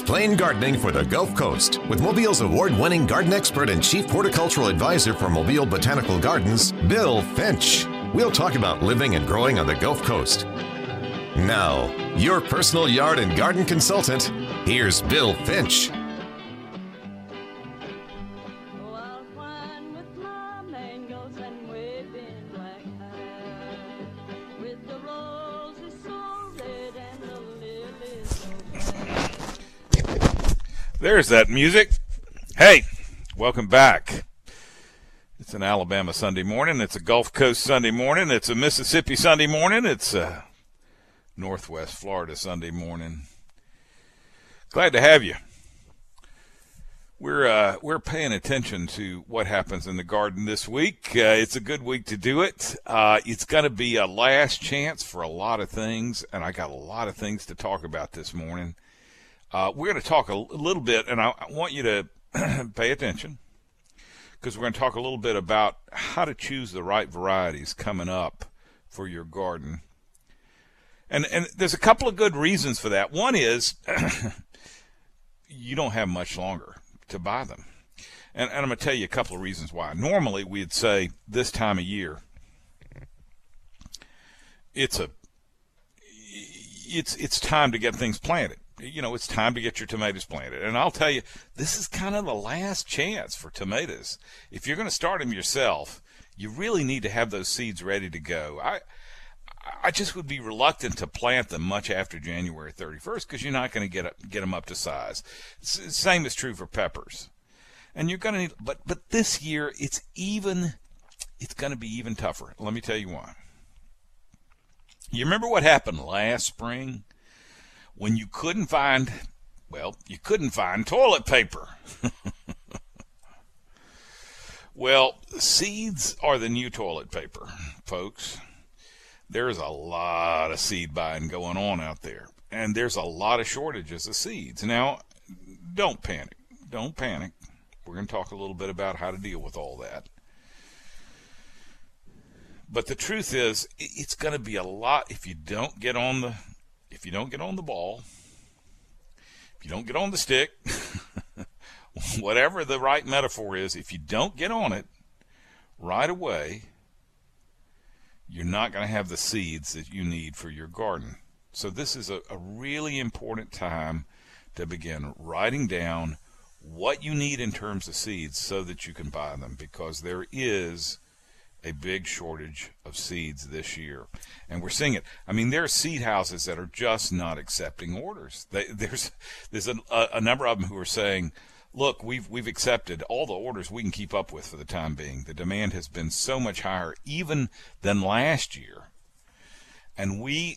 Explain Gardening for the Gulf Coast with Mobile's award-winning garden expert and chief horticultural advisor for Mobile Botanical Gardens, Bill Finch. We'll talk about living and growing on the Gulf Coast. Now, your personal yard and garden consultant, here's Bill Finch. There's that music. Hey, welcome back. It's an Alabama Sunday morning. It's a Gulf Coast Sunday morning. It's a Mississippi Sunday morning. It's a Northwest Florida Sunday morning. Glad to have you. We're paying attention to what happens in the garden this week. It's a good week to do it. It's going to be a last chance for a lot of things, and I got a lot of things to talk about this morning. We're going to talk a little bit, and I want you to pay attention, because we're going to talk a little bit about how to choose the right varieties coming up for your garden. And there's a couple of good reasons for that. One is you don't have much longer to buy them. And I'm going to tell you a couple of reasons why. Normally, we'd say this time of year, it's time to get things planted. You know, it's time to get your tomatoes planted. And I'll tell you, this is kind of the last chance for tomatoes. If you're going to start them yourself, you really need to have those seeds ready to go. I just would be reluctant to plant them much after January 31st because you're not going to get them up to size. Same is true for peppers. And you're going to need, but this year it's going to be even tougher. Let me tell you why. You remember what happened last spring? When you couldn't find toilet paper. Well, seeds are the new toilet paper, folks. There's a lot of seed buying going on out there, and there's a lot of shortages of seeds. Now, don't panic. Don't panic. We're going to talk a little bit about how to deal with all that. But the truth is, it's going to be a lot if you don't get on the ball, if you don't get on the stick, whatever the right metaphor is, if you don't get on it right away, you're not going to have the seeds that you need for your garden. So this is a really important time to begin writing down what you need in terms of seeds so that you can buy them, because there is a big shortage of seeds this year, and we're seeing it. I mean, there are seed houses that are just not accepting orders. There's a number of them who are saying, look, we've accepted all the orders we can keep up with for the time being. The demand has been so much higher even than last year, and we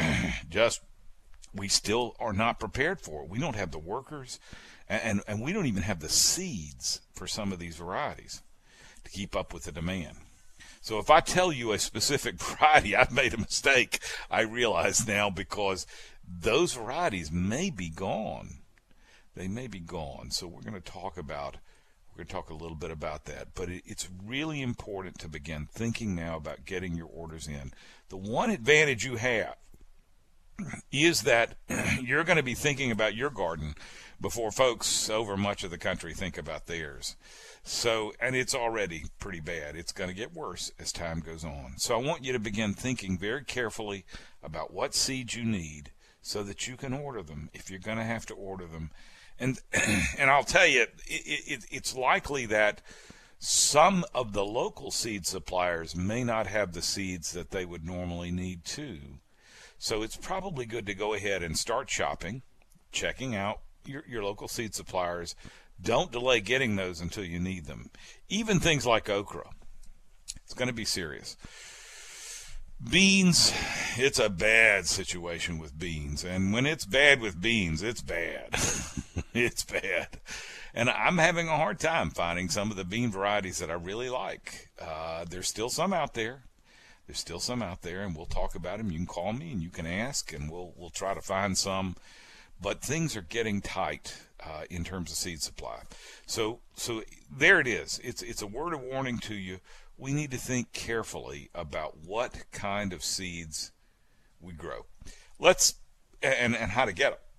still are not prepared for it. We don't have the workers, and we don't even have the seeds for some of these varieties to keep up with the demand. So if I tell you a specific variety, I've made a mistake, I realize now, because those varieties may be gone. They may be gone. So we're going to talk a little bit about that. But it's really important to begin thinking now about getting your orders in. The one advantage you have is that you're going to be thinking about your garden before folks over much of the country think about theirs. So, and it's already pretty bad. It's going to get worse as time goes on. So I want you to begin thinking very carefully about what seeds you need so that you can order them if you're going to have to order them. And I'll tell you, it's likely that some of the local seed suppliers may not have the seeds that they would normally need too. So it's probably good to go ahead and start shopping, checking out your local seed suppliers. Don't delay getting those until you need them. Even things like okra. It's going to be serious. Beans, it's a bad situation with beans. And when it's bad with beans, it's bad. It's bad. And I'm having a hard time finding some of the bean varieties that I really like. There's still some out there. And we'll talk about them. You can call me and you can ask, and we'll try to find some. But things are getting tight in terms of seed supply. So there it is. It's a word of warning to you. We need to think carefully about what kind of seeds we grow. And how to get them.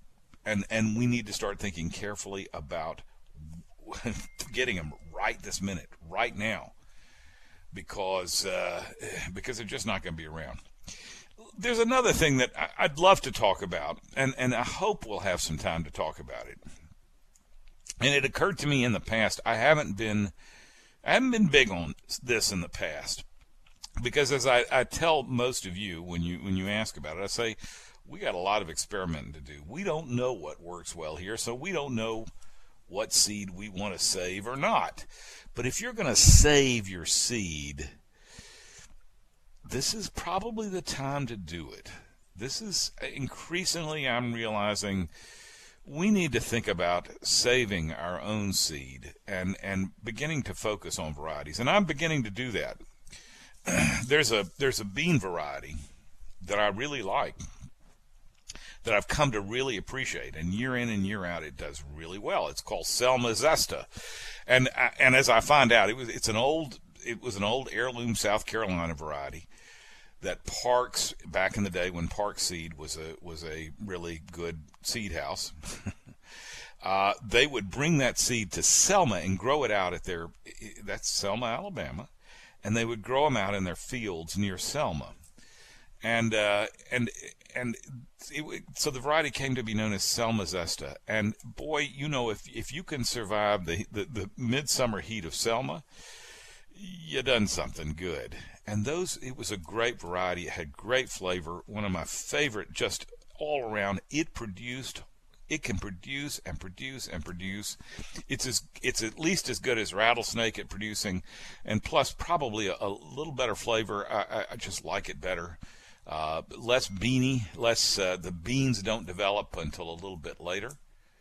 And we need to start thinking carefully about getting them right this minute, right now, because they're just not going to be around. There's another thing that I'd love to talk about, and I hope we'll have some time to talk about it. And it occurred to me in the past, I haven't been big on this in the past, because as I tell most of you when you ask about it, I say we got a lot of experimenting to do. We don't know what works well here, so we don't know what seed we want to save or not. But if you're going to save your seed, this is probably the time to do it. This is increasingly, I'm realizing, we need to think about saving our own seed and beginning to focus on varieties. And I'm beginning to do that. There's a bean variety that I really like, that I've come to really appreciate, and year in and year out it does really well. It's called Selma Zesta, and as I find out, it was an old heirloom South Carolina variety that Parks, back in the day when Parks Seed was a really good seed house, they would bring that seed to Selma and grow it out at that's Selma, Alabama, and they would grow them out in their fields near Selma. So the variety came to be known as Selma Zesta. And boy, if you can survive the midsummer heat of Selma, you done something good. And it was a great variety. It had great flavor. One of my favorite, just all around. It can produce and produce and produce. It's at least as good as Rattlesnake at producing, and plus probably a little better flavor. I just like it better. Less beany, the beans don't develop until a little bit later.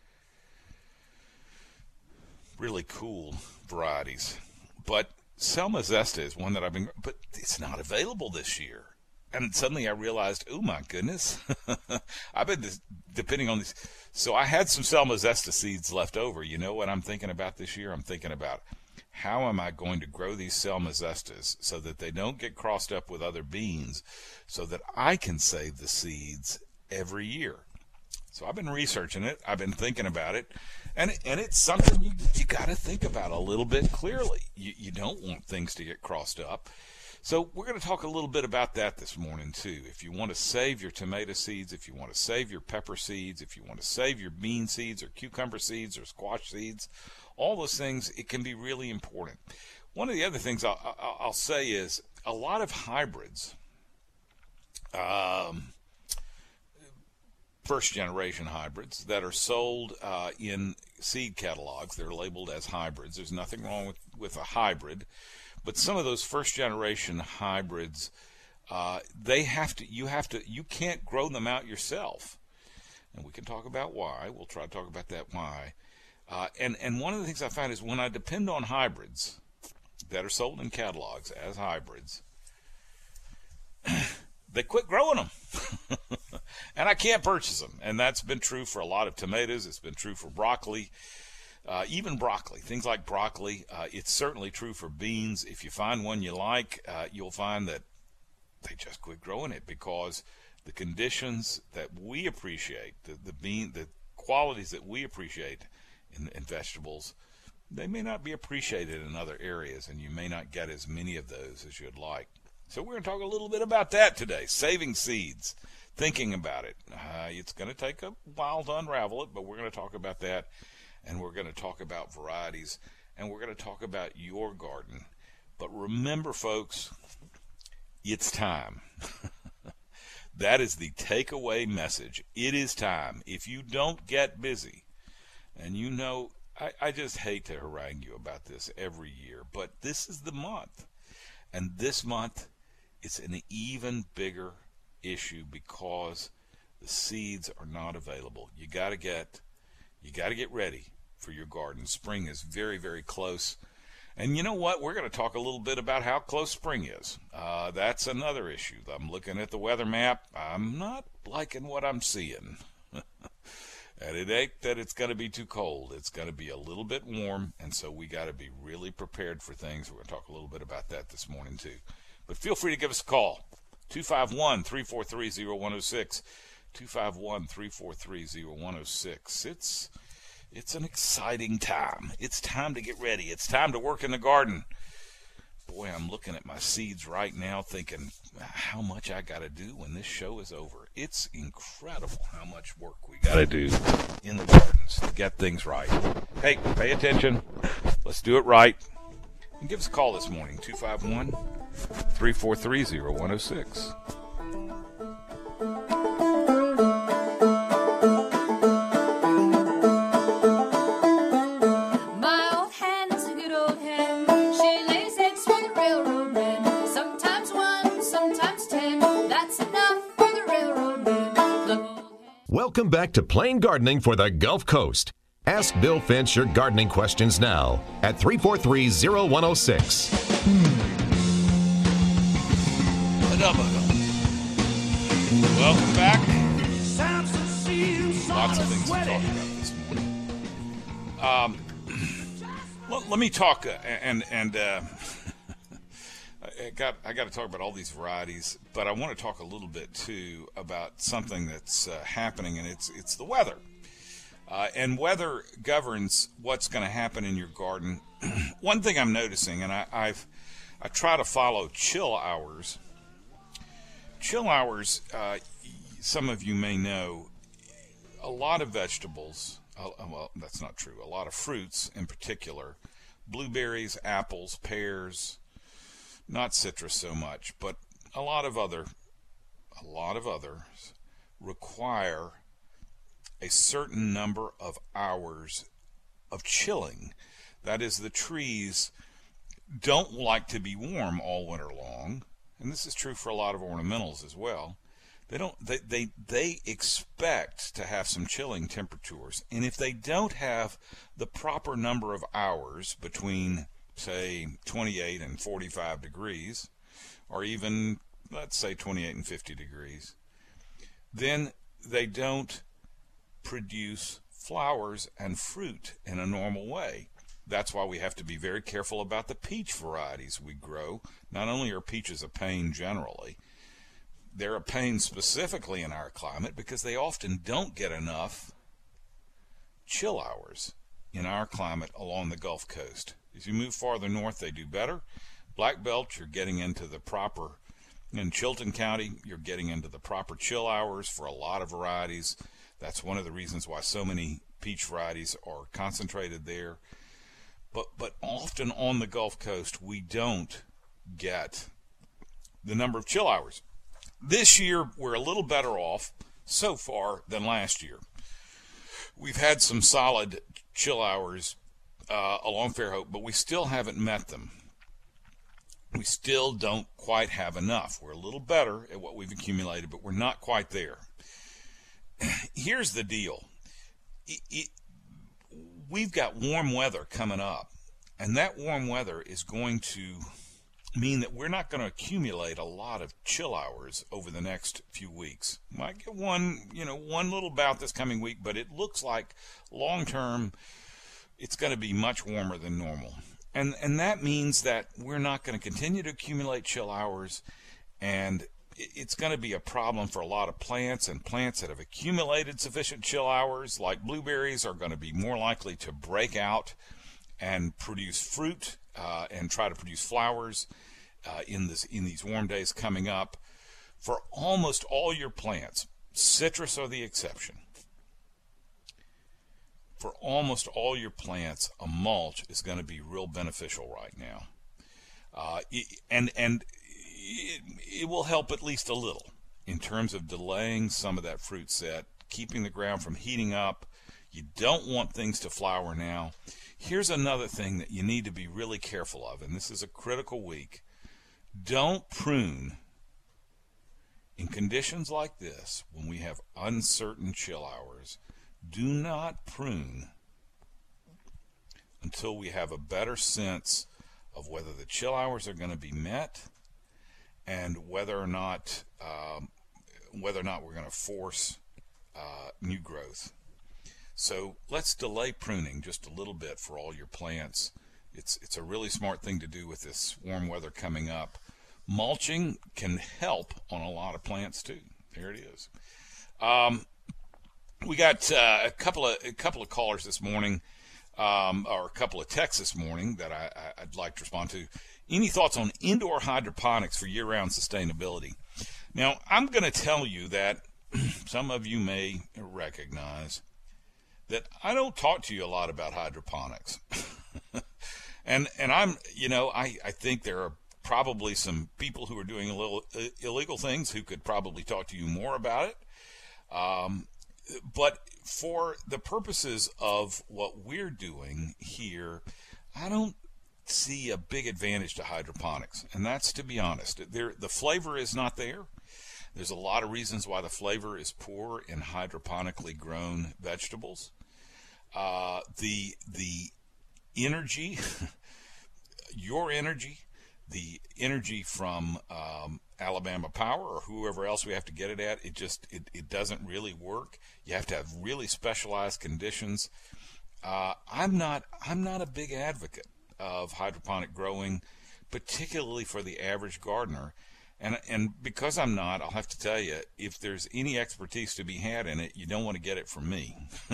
Really cool varieties. But Selma Zesta is one that but it's not available this year. And suddenly I realized, oh my goodness, I've been depending on these. So I had some Selma Zesta seeds left over. You know what I'm thinking about this year? I'm thinking about, how am I going to grow these Selma Zestas so that they don't get crossed up with other beans, so that I can save the seeds every year? So I've been researching it. I've been thinking about it. And it's something you got to think about a little bit clearly. You don't want things to get crossed up. So we're going to talk a little bit about that this morning too. If you want to save your tomato seeds, if you want to save your pepper seeds, if you want to save your bean seeds or cucumber seeds or squash seeds, all those things, it can be really important. One of the other things I'll say is a lot of hybrids, first-generation hybrids that are sold in seed catalogs, they're labeled as hybrids. There's nothing wrong with a hybrid, but some of those first-generation hybrids, you can't grow them out yourself, and we can talk about why. We'll try to talk about that why. And one of the things I find is when I depend on hybrids that are sold in catalogs as hybrids, they quit growing them. And I can't purchase them. And that's been true for a lot of tomatoes. It's been true for broccoli, even broccoli, things like broccoli. It's certainly true for beans. If you find one you like, you'll find that they just quit growing it because the conditions that we appreciate, the qualities that we appreciate in vegetables, they may not be appreciated in other areas, and you may not get as many of those as you'd like. So we're going to talk a little bit about that today, saving seeds, thinking about it. It's going to take a while to unravel it, but we're going to talk about that, and we're going to talk about varieties, and we're going to talk about your garden. But remember, folks, it's time. That is the takeaway message. It is time. If you don't get busy, and I just hate to harangue you about this every year, but this is the month. And this month, it's an even bigger issue because the seeds are not available. You got to get ready for your garden. Spring is very, very close. And you know what? We're going to talk a little bit about how close spring is. That's another issue. I'm looking at the weather map. I'm not liking what I'm seeing. And it ain't that it's going to be too cold. It's going to be a little bit warm, and so we got to be really prepared for things. We're going to talk a little bit about that this morning too. But feel free to give us a call, 251-343-0106, 251-343-0106. It's an exciting time. It's time to get ready. It's time to work in the garden. Boy, I'm looking at my seeds right now thinking how much I got to do when this show is over. It's incredible how much work we got to do in the gardens to get things right. Hey, pay attention. Let's do it right. And give us a call this morning, 251-343-0106. Welcome back to Plain Gardening for the Gulf Coast. Ask Bill Finch your gardening questions now at 343-0106. Welcome back. Lots of things to talk about this morning. Let me talk, I got to talk about all these varieties, but I want to talk a little bit too about something that's happening, and it's the weather. And weather governs what's going to happen in your garden. One thing I'm noticing, and I try to follow chill hours. Chill hours, some of you may know, a lot of vegetables, well, that's not true, a lot of fruits in particular, blueberries, apples, pears, not citrus so much, but a lot of others require a certain number of hours of chilling. That is, the trees don't like to be warm all winter long, and this is true for a lot of ornamentals as well. They expect to have some chilling temperatures, and if they don't have the proper number of hours between, say, 28 and 45 degrees, or even, let's say, 28 and 50 degrees, then they don't produce flowers and fruit in a normal way. That's why we have to be very careful about the peach varieties we grow. Not only are peaches a pain generally, they're a pain specifically in our climate because they often don't get enough chill hours in our climate along the Gulf Coast. As you move farther north, they do better. Black Belt, you're getting into the proper, in Chilton County, you're getting into the proper chill hours for a lot of varieties. That's one of the reasons why so many peach varieties are concentrated there. But often on the Gulf Coast, we don't get the number of chill hours. This year, we're a little better off so far than last year. We've had some solid chill hours along Fairhope, but we still haven't met them. We still don't quite have enough. We're a little better at what we've accumulated, but we're not quite there. Here's the deal. We've got warm weather coming up, and that warm weather is going to mean that we're not going to accumulate a lot of chill hours over the next few weeks. Might get one little bout this coming week, but it looks like long term it's going to be much warmer than normal. And that means that we're not going to continue to accumulate chill hours, and it's going to be a problem for a lot of plants, and plants that have accumulated sufficient chill hours, like blueberries, are going to be more likely to break out and produce fruit and try to produce flowers in these warm days coming up. For almost all your plants, citrus are the exception. For almost all your plants, a mulch is going to be real beneficial right now. It will help at least a little in terms of delaying some of that fruit set, keeping the ground from heating up. You don't want things to flower now. Here's another thing that you need to be really careful of, and this is a critical week. Don't prune in conditions like this when we have uncertain chill hours. Do not prune until we have a better sense of whether the chill hours are going to be met and whether or not we're going to force new growth. So let's delay pruning just a little bit for all your plants. It's a really smart thing to do with this warm weather coming up. Mulching can help on a lot of plants too. There it is. We got a couple of callers this morning, or a couple of texts this morning that I'd like to respond to. Any thoughts on indoor hydroponics for year-round sustainability? Now, I'm going to tell you that some of you may recognize that I don't talk to you a lot about hydroponics. and I'm, I think there are probably some people who are doing a little illegal things who could probably talk to you more about it. But for the purposes of what we're doing here, I don't see a big advantage to hydroponics. And that's, to be honest, the flavor is not there. There's a lot of reasons why the flavor is poor in hydroponically grown vegetables. The energy, your energy, the energy from Alabama Power or whoever else we have to get it at, it doesn't really work. You have to have really specialized conditions. I'm not a big advocate of hydroponic growing, particularly for the average gardener. And because I'm not, I'll have to tell you, if there's any expertise to be had in it, you don't want to get it from me.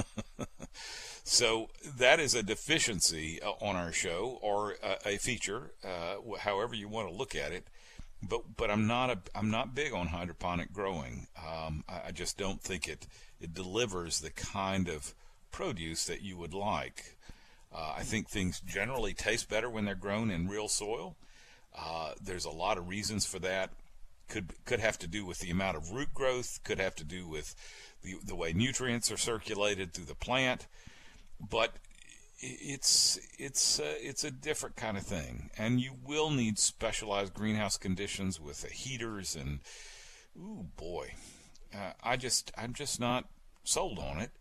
So that is a deficiency on our show, or a feature, however you want to look at it. But I'm not big on hydroponic growing. I just don't think it delivers the kind of produce that you would like. I think things generally taste better when they're grown in real soil. There's a lot of reasons for that. Could have to do with the amount of root growth, could have to do with the way nutrients are circulated through the plant, but it's a different kind of thing, and you will need specialized greenhouse conditions with heaters, and ooh boy, I'm just not sold on it.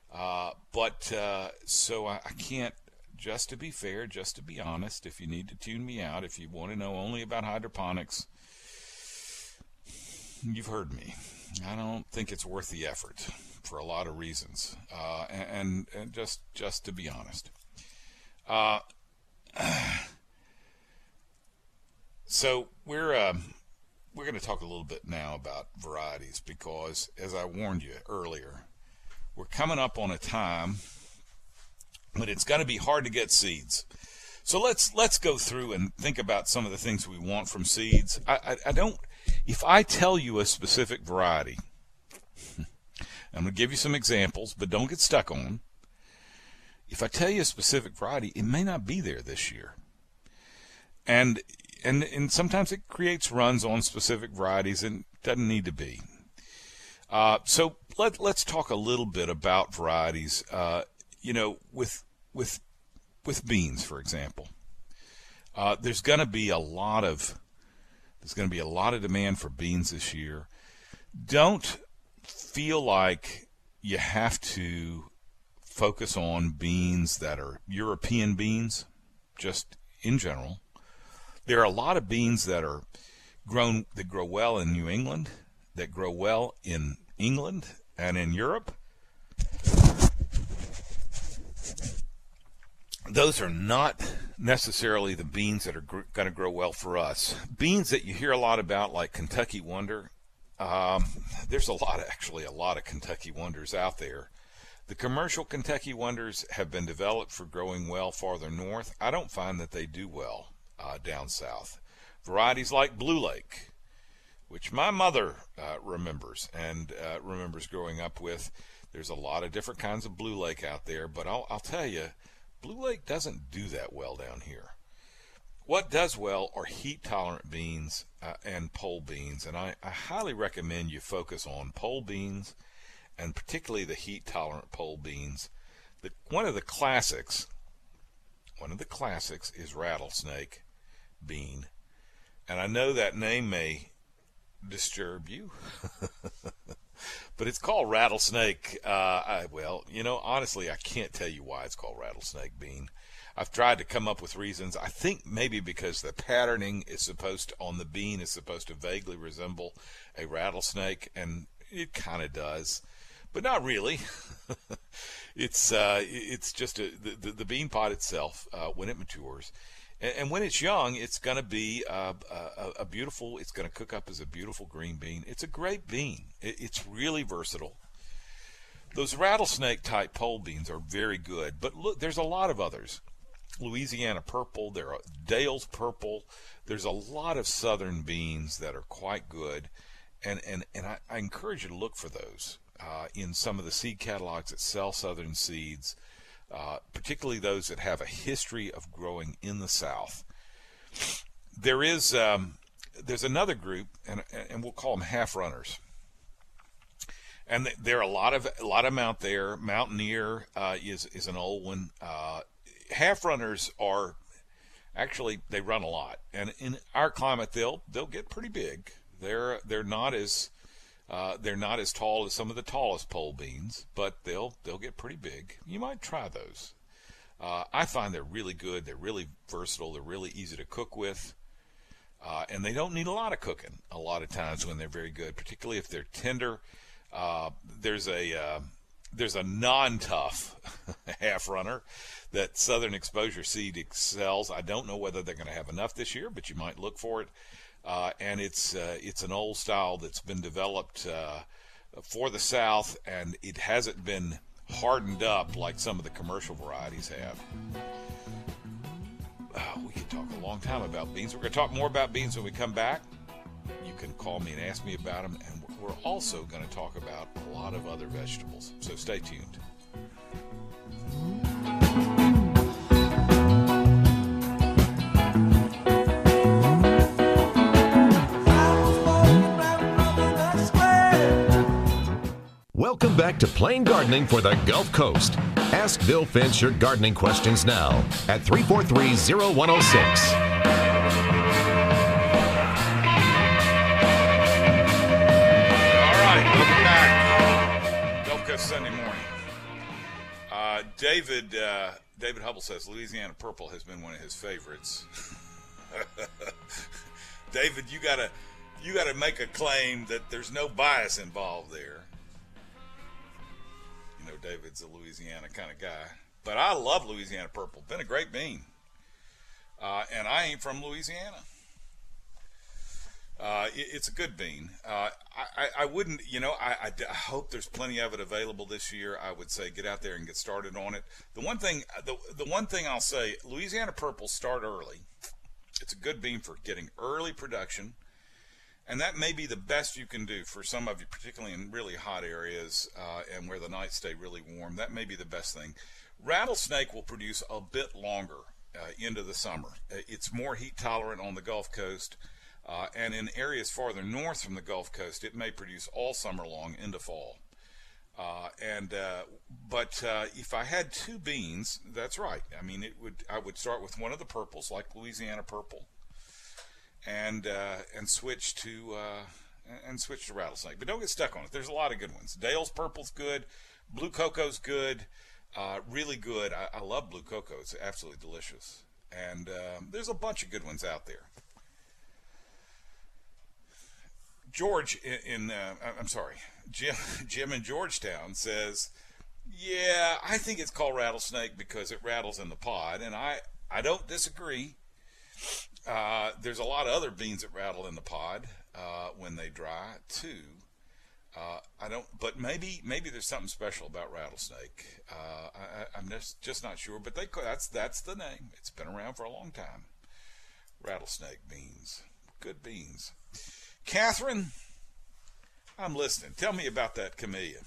So I can't. Just to be fair, just to be honest, if you need to tune me out, if you want to know only about hydroponics, you've heard me. I don't think it's worth the effort for a lot of reasons, and just to be honest. So we're going to talk a little bit now about varieties, because, as I warned you earlier, we're coming up on a time but it's going to be hard to get seeds. So let's go through and think about some of the things we want from seeds. I don't, if I tell you a specific variety, I'm going to give you some examples, but don't get stuck on them. If I tell you a specific variety, it may not be there this year. And sometimes it creates runs on specific varieties, and doesn't need to be. So let's talk a little bit about varieties. With beans, for example, there's going to be a lot of demand for beans this year. Don't feel like you have to focus on beans that are European beans, just in general. There are a lot of beans that grow well in New England, that grow well in England and in Europe. Those are not necessarily the beans that are going to grow well for us. Beans that you hear a lot about, like Kentucky Wonder, there's a lot of Kentucky Wonders out there. The commercial Kentucky Wonders have been developed for growing well farther north. I don't find that they do well down south. Varieties like Blue Lake, which my mother remembers growing up with. There's a lot of different kinds of Blue Lake out there, but I'll tell you, Blue Lake doesn't do that well down here. What does well are heat-tolerant beans and pole beans, and I highly recommend you focus on pole beans, and particularly the heat-tolerant pole beans. One of the classics is rattlesnake bean, and I know that name may disturb you, but it's called rattlesnake. Honestly, I can't tell you why it's called rattlesnake bean. I've tried to come up with reasons. I think maybe because the patterning on the bean is supposed to vaguely resemble a rattlesnake, and it kind of does, but not really. It's just the bean pod itself, when it matures, And when it's young, it's going to be a beautiful, it's going to cook up as a beautiful green bean. It's a great bean. It's really versatile. Those rattlesnake-type pole beans are very good, but look, there's a lot of others. Louisiana purple, there are Dale's purple. There's a lot of southern beans that are quite good, and I encourage you to look for those in some of the seed catalogs that sell southern seeds, particularly those that have a history of growing in the South. There's another group, and we'll call them half runners. And there are a lot of them out there. Mountaineer is an old one. Half runners are actually, they run a lot, and in our climate they'll get pretty big. They're not as tall as some of the tallest pole beans, but they'll get pretty big. You might try those. I find they're really good. They're really versatile. They're really easy to cook with, and they don't need a lot of cooking a lot of times when they're very good, particularly if they're tender. There's a non-tough half runner that Southern Exposure Seed sells. I don't know whether they're going to have enough this year, but you might look for it. And it's an old style that's been developed for the South, and it hasn't been hardened up like some of the commercial varieties have. We could talk a long time about beans. We're going to talk more about beans when we come back. You can call me and ask me about them, and we're also going to talk about a lot of other vegetables. So stay tuned. Welcome back to Plain Gardening for the Gulf Coast. Ask Bill Finch your gardening questions now at 343-0106. Welcome back. Gulf Coast Sunday morning. David Hubble says Louisiana purple has been one of his favorites. David, you gotta make a claim that there's no bias involved there. You know, David's a Louisiana kind of guy, but I love Louisiana purple. Been a great bean, and I ain't from Louisiana. It's a good bean. I wouldn't, I hope there's plenty of it available this year. I would say get out there and get started on it. The one thing I'll say, Louisiana purple, start early. It's a good bean for getting early production, and that may be the best you can do for some of you, particularly in really hot areas and where the nights stay really warm. That may be the best thing. Rattlesnake will produce a bit longer into the summer. It's more heat tolerant on the Gulf Coast. And in areas farther north from the Gulf Coast, it may produce all summer long into fall. But if I had two beans, that's right. I mean, I would start with one of the purples, like Louisiana purple, and switch to rattlesnake. But don't get stuck on it. There's a lot of good ones. Dale's purple's good. Blue cocoa's good. Really good. I love blue cocoa. It's absolutely delicious. And there's a bunch of good ones out there. George Jim in Georgetown says, yeah, I think it's called rattlesnake because it rattles in the pod, and I don't disagree. There's a lot of other beans that rattle in the pod when they dry too. But maybe there's something special about rattlesnake. I'm just not sure, but that's the name. It's been around for a long time. Rattlesnake beans, good beans. Catherine, I'm listening. Tell me about that camellia.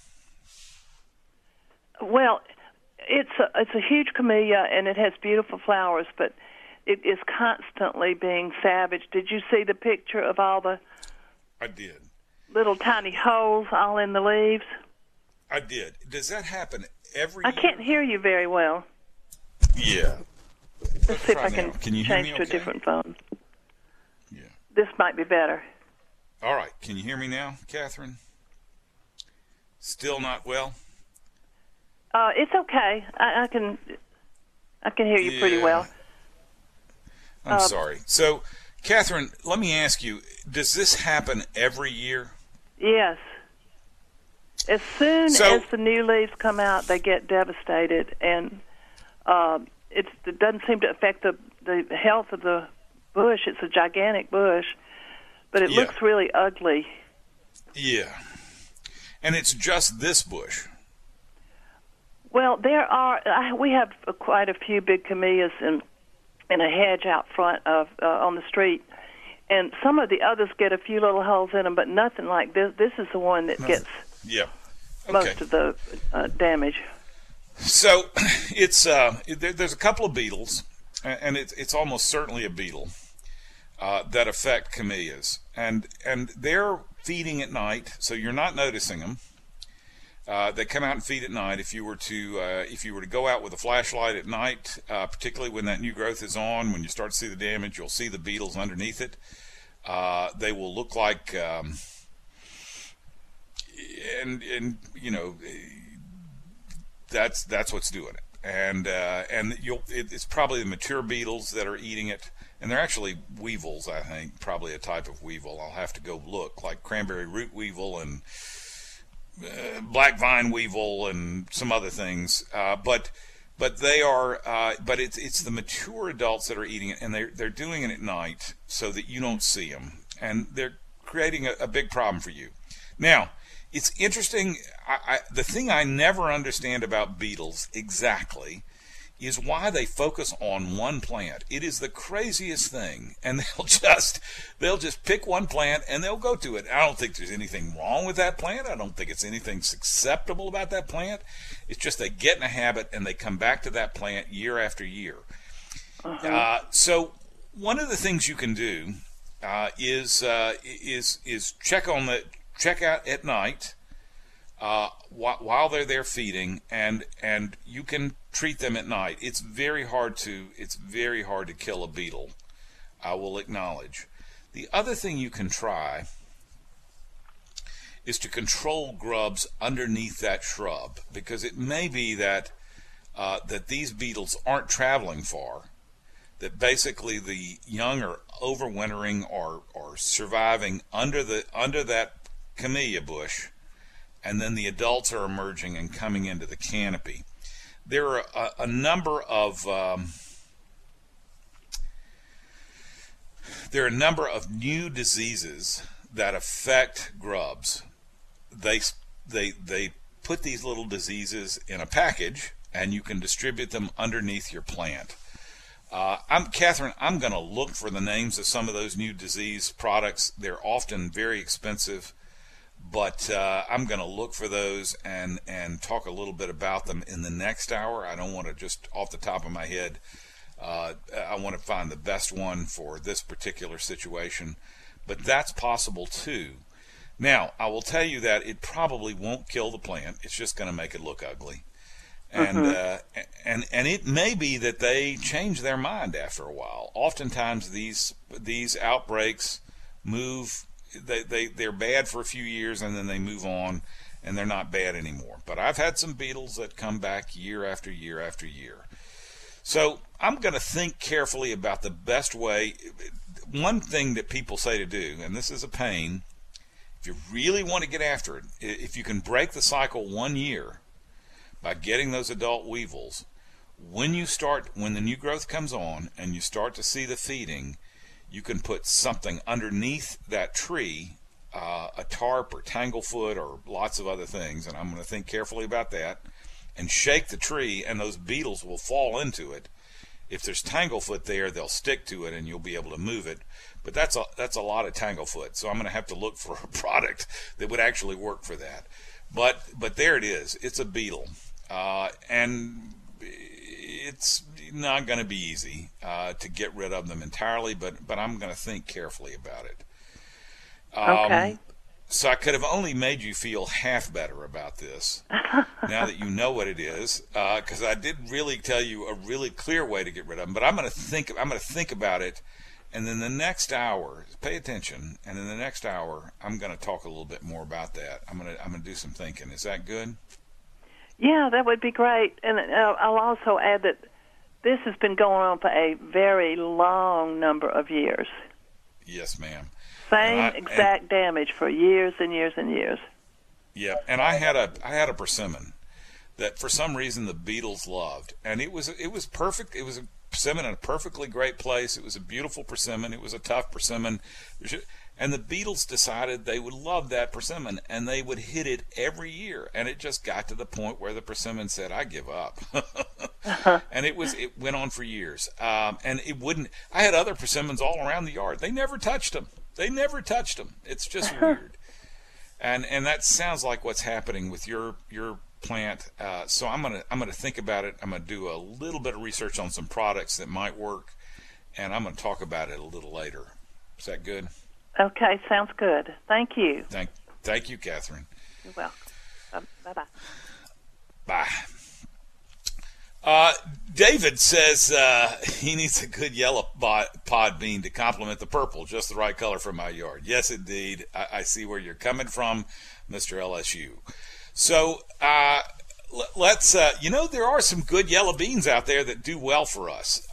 Well, it's a huge camellia, and it has beautiful flowers, but it is constantly being savaged. Did you see the picture of all the I did. Little tiny holes all in the leaves? I did. Does that happen every year? I can't hear you very well. Yeah. Let's see if I can you change hear me to okay? a different phone. Yeah. This might be better. All right. Can you hear me now, Catherine? Still not well? It's okay. I can hear you pretty well. I'm sorry. So, Catherine, let me ask you, does this happen every year? Yes. As soon as the new leaves come out, they get devastated, and it doesn't seem to affect the health of the bush. It's a gigantic bush, but it looks really ugly. Yeah. And it's just this bush. Well, we have quite a few big camellias in a hedge out front of on the street, and some of the others get a few little holes in them, but nothing like this. This is the one that gets most of the damage. So it's there's a couple of beetles, and it's almost certainly a beetle that affect camellias, and they're feeding at night, so you're not noticing them. They come out and feed at night. If you were to go out with a flashlight at night, particularly when that new growth is on, when you start to see the damage, you'll see the beetles underneath it. They will look like, and you know, that's what's doing it. And it's probably the mature beetles that are eating it, and they're actually weevils, I think, probably a type of weevil. I'll have to go look, like cranberry root weevil and black vine weevil and some other things, but they are, but it's the mature adults that are eating it, and they're doing it at night so that you don't see them, and they're creating a big problem for you. Now, it's interesting. The thing I never understand about beetles exactly is why they focus on one plant. It is the craziest thing, and they'll just pick one plant and they'll go to it. I don't think there's anything wrong with that plant. I don't think it's anything acceptable about that plant. It's just they get in a habit and they come back to that plant year after year. So one of the things you can do is check out at night while they're there feeding, and you can treat them at night. It's very hard to kill a beetle, I will acknowledge. The other thing you can try is to control grubs underneath that shrub, because it may be that these beetles aren't traveling far, that basically the young are overwintering or surviving under that camellia bush, and then the adults are emerging and coming into the canopy. There are a number of new diseases that affect grubs. They put these little diseases in a package, and you can distribute them underneath your plant. Catherine, I'm going to look for the names of some of those new disease products. They're often very expensive, but I'm going to look for those and talk a little bit about them in the next hour. I don't want to just off the top of my head. I want to find the best one for this particular situation, but that's possible too. Now, I will tell you that it probably won't kill the plant. It's just going to make it look ugly. And it may be that they change their mind after a while. Oftentimes these outbreaks move. They're bad for a few years, and then they move on, and they're not bad anymore. But I've had some beetles that come back year after year after year. So I'm going to think carefully about the best way. One thing that people say to do, and this is a pain, if you really want to get after it, if you can break the cycle 1 year by getting those adult weevils, when the new growth comes on and you start to see the feeding, you can put something underneath that tree, a tarp or tanglefoot or lots of other things, and I'm going to think carefully about that, and shake the tree, and those beetles will fall into it. If there's tanglefoot there, they'll stick to it, and you'll be able to move it. But that's a lot of tanglefoot, so I'm going to have to look for a product that would actually work for that. But there it is. It's a beetle, and it's not going to be easy to get rid of them entirely, but I'm going to think carefully about it. Okay. So I could have only made you feel half better about this now that you know what it is, because I did really tell you a really clear way to get rid of them. But I'm going to think about it, and then the next hour, pay attention, and in the next hour, I'm going to talk a little bit more about that. I'm going to do some thinking. Is that good? Yeah, that would be great. And I'll also add that this has been going on for a very long number of years. Yes, ma'am. Same exact damage for years and years and years. Yeah, and I had a persimmon that for some reason the beetles loved, and it was perfect. It was a persimmon in a perfectly great place. It was a beautiful persimmon. It was a tough persimmon, and the beetles decided they would love that persimmon, and they would hit it every year. And it just got to the point where the persimmon said, "I give up," and it went on for years. And it wouldn't. I had other persimmons all around the yard. They never touched them. It's just weird. And that sounds like what's happening with your plant. So I'm gonna think about it. I'm gonna do a little bit of research on some products that might work, and I'm gonna talk about it a little later. Is that good? Okay, sounds good. Thank you. Thank you, Catherine. You're welcome. Bye-bye. Bye. David says he needs a good yellow pod bean to complement the purple, just the right color for my yard. Yes, indeed. I see where you're coming from, Mr. LSU. So let's, there are some good yellow beans out there that do well for us.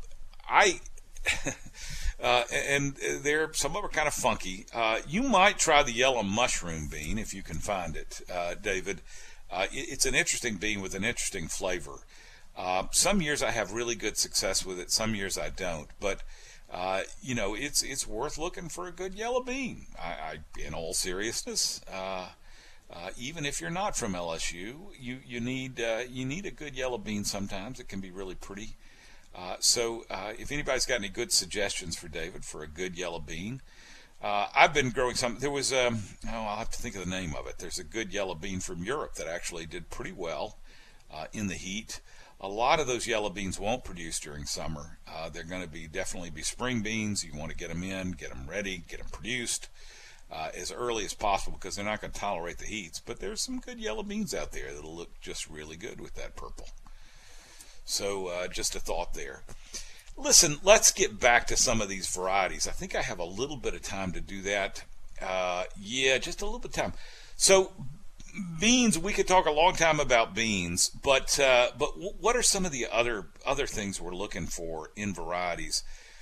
And some of them are kind of funky. You might try the yellow mushroom bean if you can find it, David. It's an interesting bean with an interesting flavor. Some years I have really good success with it. Some years I don't. But it's worth looking for a good yellow bean. In all seriousness, even if you're not from LSU, you need a good yellow bean sometimes. It can be really pretty. So if anybody's got any good suggestions for David for a good yellow bean, I've been growing some. There was I'll have to think of the name of it. There's a good yellow bean from Europe that actually did pretty well in the heat. A lot of those yellow beans won't produce during summer. They're going to definitely be spring beans. You want to get them in, get them ready, get them produced as early as possible because they're not going to tolerate the heats. But there's some good yellow beans out there that'll look just really good with that purple. So just a thought there. Listen, let's get back to some of these varieties. I think I have a little bit of time to do that. Just a little bit of time. So beans, we could talk a long time about beans, but what are some of the other things we're looking for in varieties?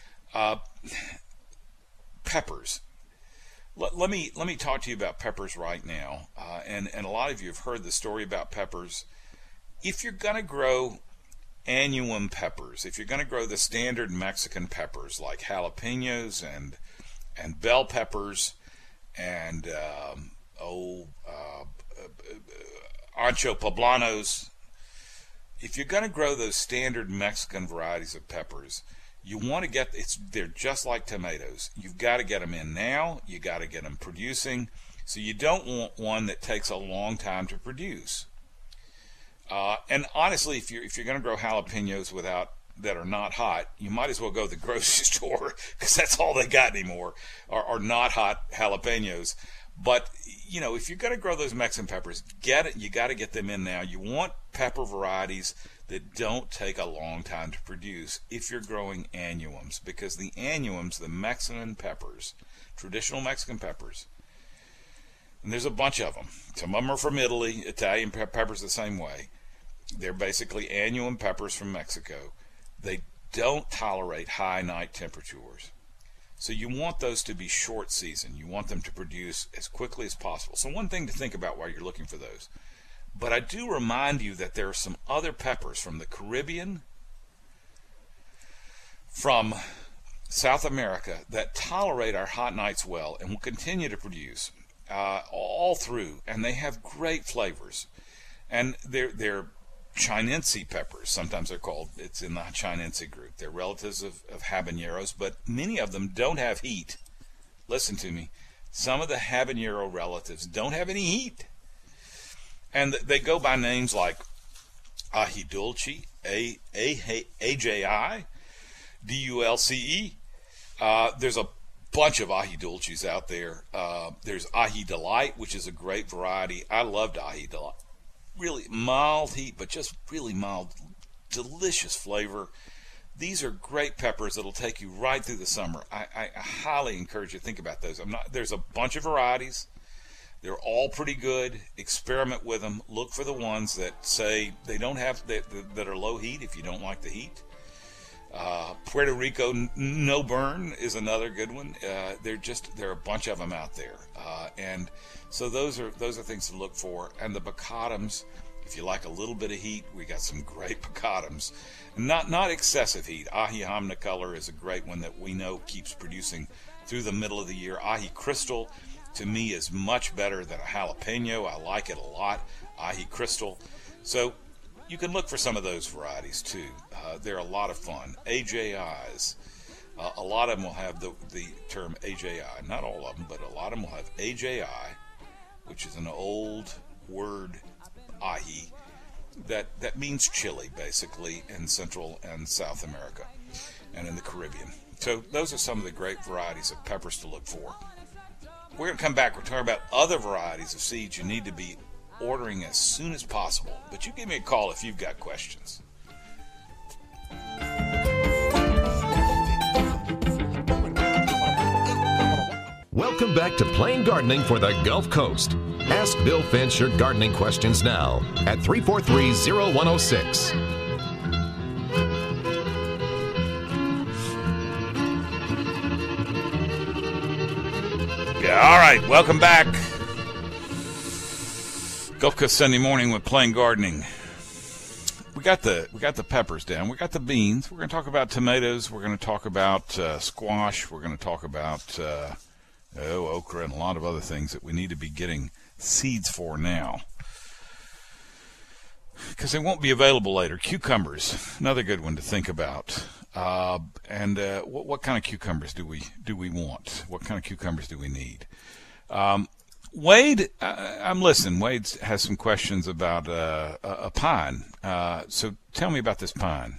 Peppers. Let me talk to you about peppers right now. And a lot of you have heard the story about peppers. If you're going to grow annuum peppers, if you're going to grow the standard Mexican peppers like jalapenos and bell peppers and ancho poblanos, if you're going to grow those standard Mexican varieties of peppers, you want to they're just like tomatoes. You've got to get them in now. You got to get them producing. So you don't want one that takes a long time to produce. And honestly, if you're going to grow jalapenos that are not hot, you might as well go to the grocery store because that's all they got anymore are not hot jalapenos. But if you're going to grow those Mexican peppers, you got to get them in now. You want pepper varieties that don't take a long time to produce if you're growing annuums, because the annuums, the Mexican peppers, traditional Mexican peppers, and there's a bunch of them. Some of them are from Italy. Italian peppers the same way. They're basically annuum peppers from Mexico. They don't tolerate high night temperatures. So you want those to be short season. You want them to produce as quickly as possible. So one thing to think about while you're looking for those. But I do remind you that there are some other peppers from the Caribbean, from South America, that tolerate our hot nights well and will continue to produce all through. And they have great flavors. And they're Chinense peppers, sometimes they're called. It's in the Chinense group. They're relatives of habaneros, but many of them don't have heat. Listen to me. Some of the habanero relatives don't have any heat. And they go by names like ají dulce, A-J-I, D-U-L-C-E. There's a bunch of ají dulces out there. There's ají delight, which is a great variety. I loved ají delight. Really mild heat, but just really mild, delicious flavor. These are great peppers that'll take you right through the summer. I highly encourage you to think about those. There's a bunch of varieties. They're all pretty good. Experiment with them. Look for the ones that say they don't have that are low heat if you don't like the heat. Puerto Rico no burn is another good one. There are a bunch of them out there, and so those are things to look for. And the Bacadums, If you like a little bit of heat, we got some great pecatoms. Not excessive heat. Ahi Omnicolor is a great one that we know keeps producing through the middle of the year. Ahi Crystal, to me, is much better than a jalapeno. I like it a lot, Ahi Crystal. So you can look for some of those varieties, too. They're a lot of fun. AJIs. A lot of them will have the term AJI. Not all of them, but a lot of them will have AJI, which is an old word, ahi, that means chili, basically, in Central and South America and in the Caribbean. So those are some of the great varieties of peppers to look for. We're going to come back. We're talking about other varieties of seeds you need to be ordering as soon as possible. But you give me a call if you've got questions. Welcome back to Plain Gardening for the Gulf Coast. Ask Bill Finch your gardening questions now at 343-0106. Yeah, all right, welcome back. Gulf Coast Sunday morning with Plain Gardening. We got the peppers down. We got the beans. We're going to talk about tomatoes. We're going to talk about squash. We're going to talk about okra and a lot of other things that we need to be getting seeds for now, because they won't be available later. Cucumbers, another good one to think about. What kind of cucumbers do we want? What kind of cucumbers do we need? Wade, I'm listening. Wade has some questions about a pine. So tell me about this pine.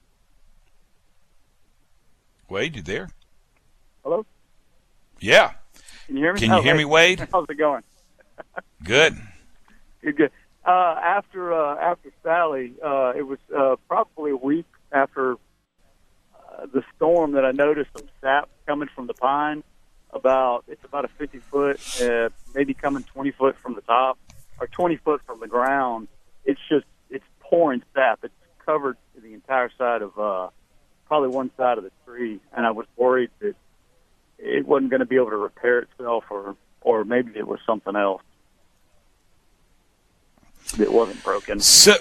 Wade, you there? Hello? Yeah. Can you hear me? Can you hear me, Wade? How's it going? Good. Good. After Sally, it was probably a week after the storm that I noticed some sap coming from the pine. It's about a 50-foot, maybe coming 20 foot from the top, or 20 foot from the ground. It's pouring sap. It's covered the entire side of probably one side of the tree, and I was worried that it wasn't going to be able to repair itself, or maybe it was something else that wasn't broken. So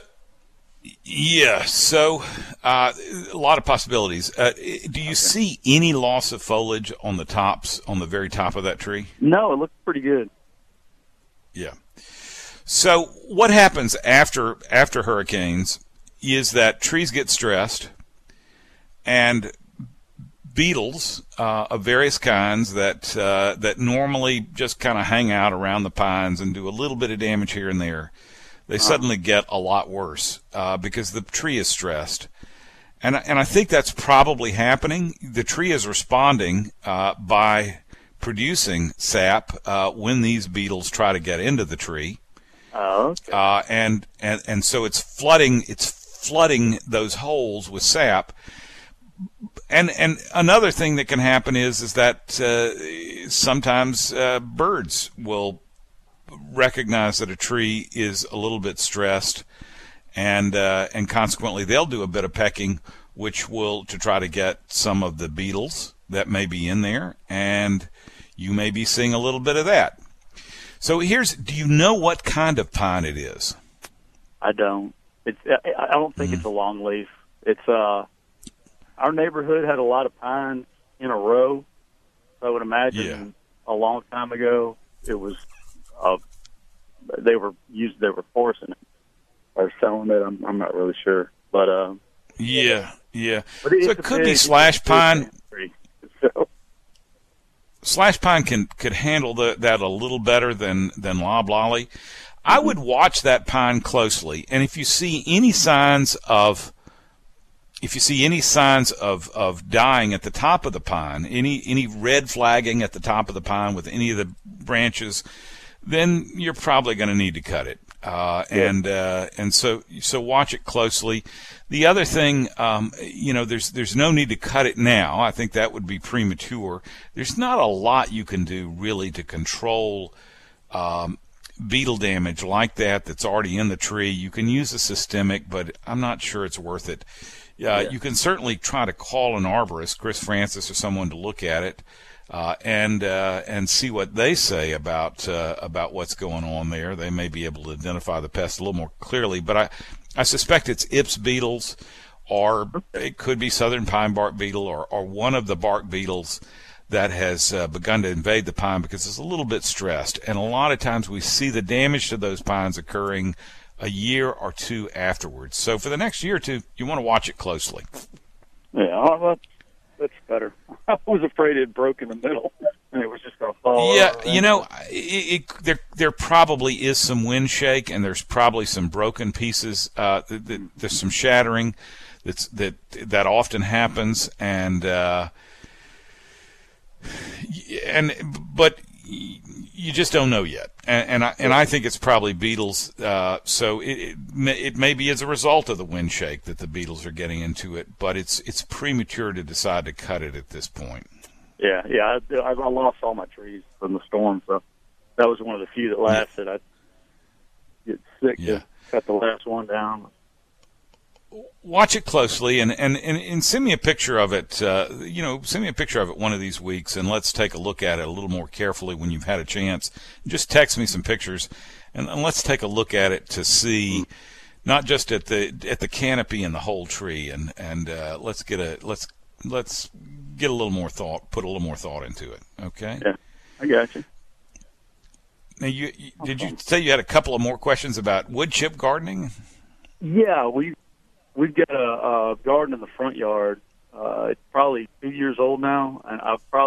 a lot of possibilities. Do you see any loss of foliage on the very top of that tree? No, it looks pretty good. Yeah. So what happens after hurricanes is that trees get stressed, and beetles of various kinds that normally just kind of hang out around the pines and do a little bit of damage here and there, they suddenly get a lot worse because the tree is stressed. And I think that's probably happening. The tree is responding by producing sap when these beetles try to get into the tree. Oh, okay. And so it's flooding those holes with sap. And another thing that can happen is that sometimes birds will recognize that a tree is a little bit stressed, and consequently they'll do a bit of pecking, which will to try to get some of the beetles that may be in there, and you may be seeing a little bit of that. So do you know what kind of pine it is? I don't. I don't think it's a longleaf. It's our neighborhood had a lot of pines in a row. So I would imagine a long time ago it was they were forcing it or selling it. I'm not really sure, but yeah. But so it could be slash pine. So. Slash pine could handle that a little better than loblolly. I would watch that pine closely, and if you see any signs of dying at the top of the pine, any red flagging at the top of the pine with any of the branches, then you're probably going to need to cut it. And so watch it closely. The other thing, there's no need to cut it now. I think that would be premature. There's not a lot you can do really to control beetle damage like that's already in the tree. You can use a systemic, but I'm not sure it's worth it. You can certainly try to call an arborist, Chris Francis or someone, to look at it. and see what they say about what's going on there. They may be able to identify the pest a little more clearly, but I suspect it's Ips beetles, or it could be southern pine bark beetle, or one of the bark beetles that has begun to invade the pine because it's a little bit stressed. And a lot of times we see the damage to those pines occurring a year or two afterwards. So for the next year or two, you want to watch it closely. Yeah, well, that's better. I was afraid it broke in the middle and it was just going to fall. Yeah, you know, there probably is some wind shake, and there's probably some broken pieces. There's some shattering that often happens, but you just don't know yet, and I think it's probably beetles. So it may be as a result of the wind shake that the beetles are getting into it, but it's premature to decide to cut it at this point. Yeah. I lost all my trees from the storm, so that was one of the few that lasted. I get sick to cut the last one down. Watch it closely and send me a picture of it. Send me a picture of it one of these weeks, and let's take a look at it a little more carefully when you've had a chance. Just text me some pictures, and let's take a look at it to see, not just at the canopy and the whole tree, and let's get a little more thought, put a little more thought into it. Okay. Yeah, I got you. Now, did you say you had a couple of more questions about wood chip gardening? Yeah, We've got a garden in the front yard. It's probably 2 years old now, and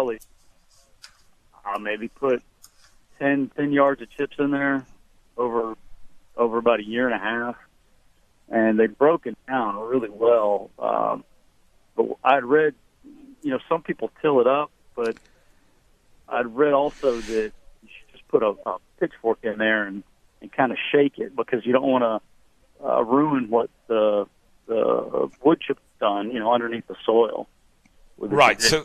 I'll maybe put 10 yards of chips in there over about a year and a half, and they've broken down really well. But I'd read, some people till it up, but I'd read also that you should just put a pitchfork in there and kind of shake it, because you don't want to ruin what the wood chip's done, underneath the soil. Right. So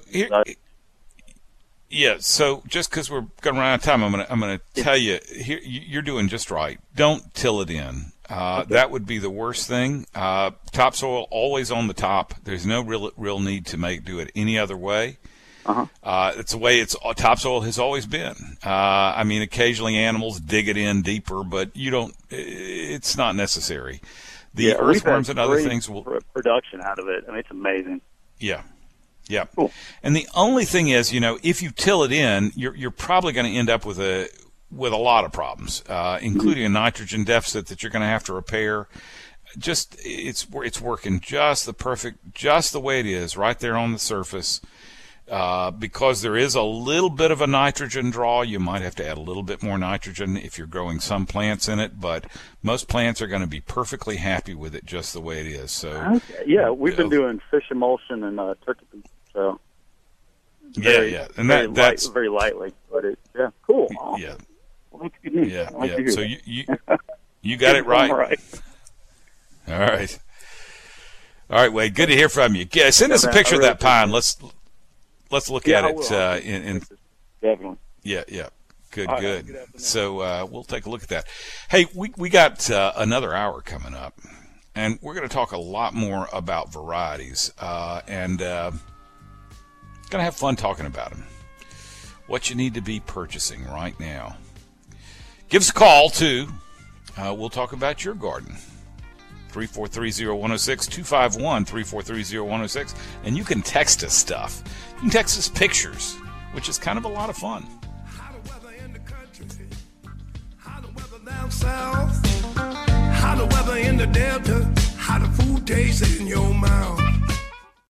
So just because we're going to run out of time, I'm going to tell you here, you're doing just right. Don't till it in. Okay. That would be the worst thing. Topsoil always on the top. There's no real need to do it any other way. It's the way topsoil has always been. Occasionally animals dig it in deeper, but it's not necessary. The earthworms and other things will production out of it. It's amazing. Yeah. Cool. And the only thing is, if you till it in, you're probably going to end up with a lot of problems, including a nitrogen deficit that you're going to have to repair. It's working just the way it is, right there on the surface. Because there is a little bit of a nitrogen draw, you might have to add a little bit more nitrogen if you're growing some plants in it, but most plants are going to be perfectly happy with it just the way it is. So, okay. Yeah, we've been doing fish emulsion and turkey peat, so and that's very lightly, but cool. Yeah, well, that's good news. Yeah. So you got it right. All right, Wade. Good to hear from you. Yeah, send us a picture of that pine. Let's look at it. Definitely. Yeah. Good. So we'll take a look at that. Hey, we got another hour coming up, and we're going to talk a lot more about varieties, and going to have fun talking about them. What you need to be purchasing right now. Give us a call, too. We'll talk about your garden. 343-0106, 251-343-0106, and you can text us stuff. You can text us pictures, which is kind of a lot of fun. How the weather in the country, how the weather down south, how the weather in the delta, how the food tastes in your mouth.